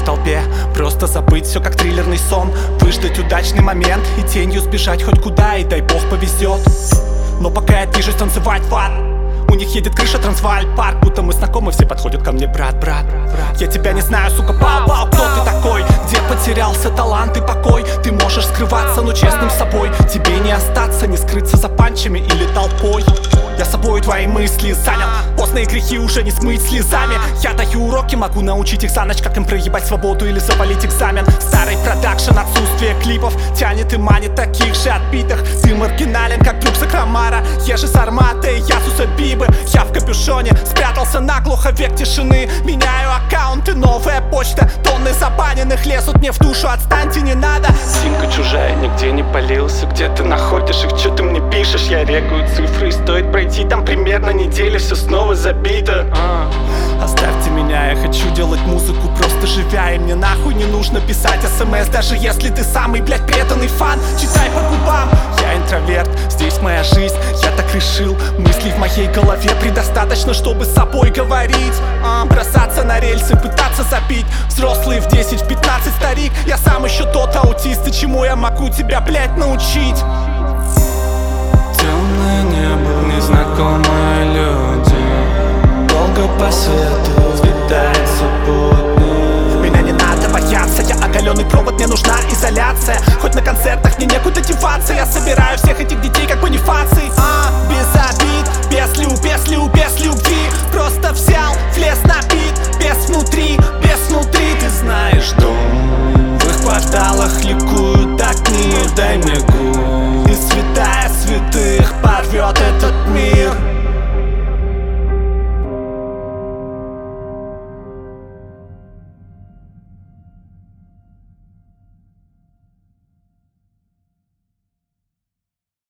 в толпе, просто забыть все как триллерный сон, выждать удачный момент и тенью сбежать хоть куда, и дай бог повезет. Но пока я движусь танцевать в ад, у них едет крыша Трансвааль парк, будто мы знакомы, все подходят ко мне: брат, брат, я тебя не знаю, сука, пау-пау, кто ты такой? Где потерялся талант и покой? Ты можешь скрываться, но честным с собой тебе не остаться, не скрыться за панчами или толпой. Я собой твои мысли занял, постные грехи уже не смыть слезами. Я даю уроки, могу научить их за ночь, как им проебать свободу или завалить экзамен. Старый продакшн, отсутствие клипов тянет и манит таких же отбитых. Ты маргинален, как друг Сакрамара, я же Сармата и Ясуса Бибы. Я в капюшоне, спрятался наглухо, век тишины. Меняю аккаунты, новая почта, тонны забаненных лезут мне в душу, отстаньте, не надо. Симка чужая, нигде не полился. Где ты находишь их, что ты мне пишешь? Я регаю цифры, и стоит пройти там примерно неделя, все снова забито. Оставьте меня, я хочу делать музыку просто живя, и мне нахуй не нужно писать смс, даже если ты самый, блядь, преданный фан. Читай по губам, я интроверт, здесь моя жизнь, я так решил. Мыслей в моей голове предостаточно, чтобы с собой говорить. Бросаться на рельсы, пытаться забить. Взрослые в 10, в 15, старик, я сам еще тот аутист, и чему я могу тебя, блядь, научить? Темное небо, незнакомые люди, долго по свету витается путник. Меня не надо бояться, я оголенный провод, мне нужна изоляция. Хоть на концертах мне некуда деваться, я собираю всех этих детей как Бонифаций.